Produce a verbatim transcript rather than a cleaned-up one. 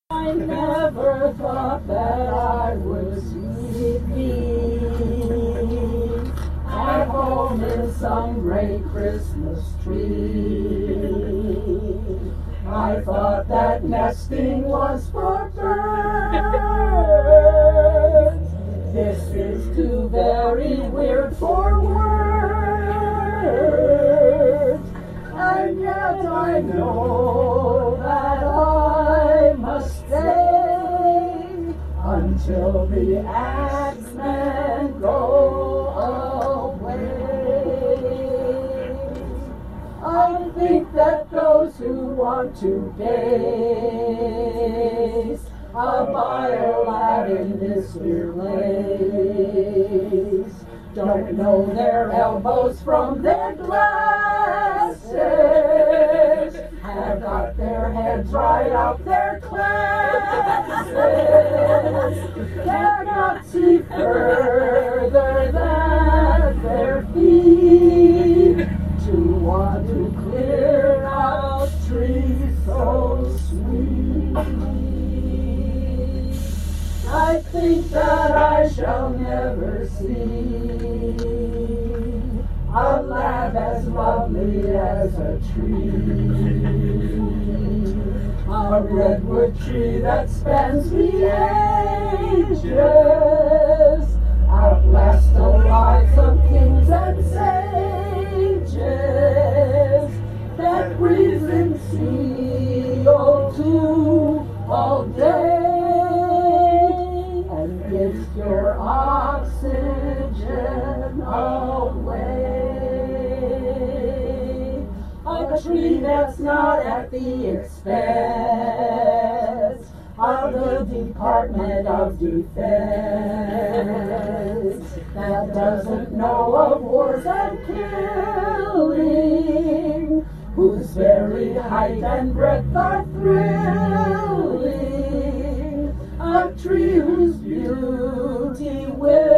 I never thought that I would see thee at home in some great Christmas tree. I thought that nesting was for birds. This is too very weird for words. And yet I know that I must stay until the axemen go away. I think that those who want to gaze by a lad in this here lace don't know their elbows from their glasses, have got their heads right off their classes, cannot see further than their feet, to want to clear out trees so sweet. I think that I shall never see a lad as lovely as a tree, a redwood tree that spans the ages, outlast the lives of kings and sages, that breathes in C O two all day, gives your oxygen away. A tree that's not at the expense of the Department of Defense, that doesn't know of wars and killing, whose very height and breadth are thrilling. A tree whose beauty will